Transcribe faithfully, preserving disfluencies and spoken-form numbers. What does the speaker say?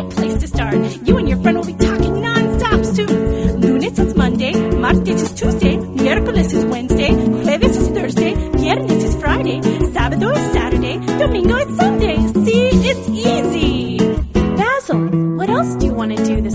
great place to start. You and your friend will be talking non-stop soon. Lunes is Monday, martes is Tuesday, miércoles is Wednesday, jueves is Thursday, viernes is Friday, sábado is Saturday, domingo is Sunday. See, it's easy. Basil, what else do you want to do this